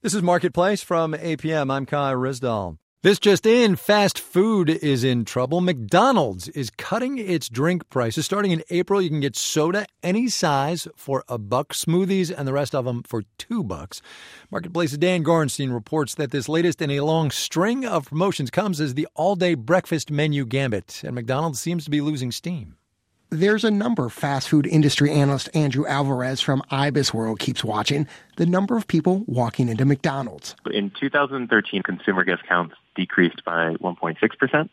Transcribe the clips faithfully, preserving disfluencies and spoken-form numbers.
This is Marketplace from A P M. I'm Kai Rizdal. This just in, fast food is in trouble. McDonald's is cutting its drink prices. Starting in April, you can get soda any size for a buck, smoothies and the rest of them for two bucks. Marketplace's Dan Gorenstein reports that this latest in a long string of promotions comes as the all-day breakfast menu gambit, and McDonald's seems to be losing steam. There's a number fast food industry analyst Andrew Alvarez from IBISWorld keeps watching, the number of people walking into McDonald's. In two thousand thirteen, consumer guest counts decreased by one point six percent.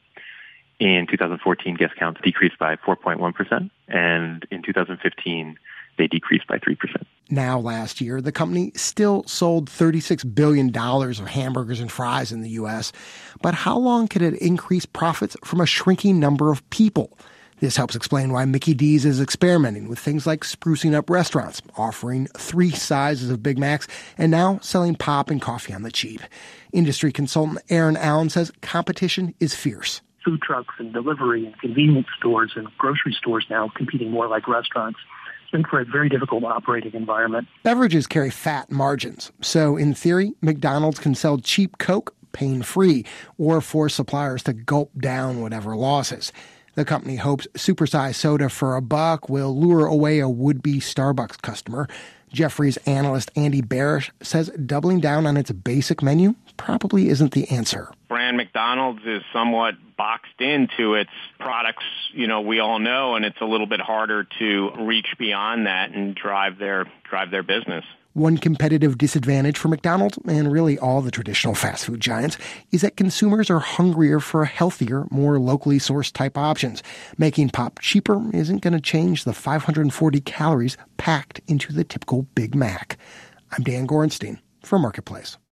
In two thousand fourteen, guest counts decreased by four point one percent. And in two thousand fifteen, they decreased by three percent. Now, last year, the company still sold thirty-six billion dollars of hamburgers and fries in the U S. But how long could it increase profits from a shrinking number of people? This helps explain why Mickey D's is experimenting with things like sprucing up restaurants, offering three sizes of Big Macs, and now selling pop and coffee on the cheap. Industry consultant Aaron Allen says competition is fierce. Food trucks and delivery and convenience stores and grocery stores now competing more like restaurants. It's been for a very difficult operating environment. Beverages carry fat margins. So in theory, McDonald's can sell cheap Coke pain-free or force suppliers to gulp down whatever losses. The company hopes supersized soda for a buck will lure away a would-be Starbucks customer. Jefferies analyst Andy Barish says doubling down on its basic menu probably isn't the answer. Brand McDonald's is somewhat boxed into its products, you know, we all know, and it's a little bit harder to reach beyond that and drive their drive their business. One competitive disadvantage for McDonald's, and really all the traditional fast food giants, is that consumers are hungrier for healthier, more locally sourced type options. Making pop cheaper isn't going to change the five hundred forty calories packed into the typical Big Mac. I'm Dan Gorenstein for Marketplace.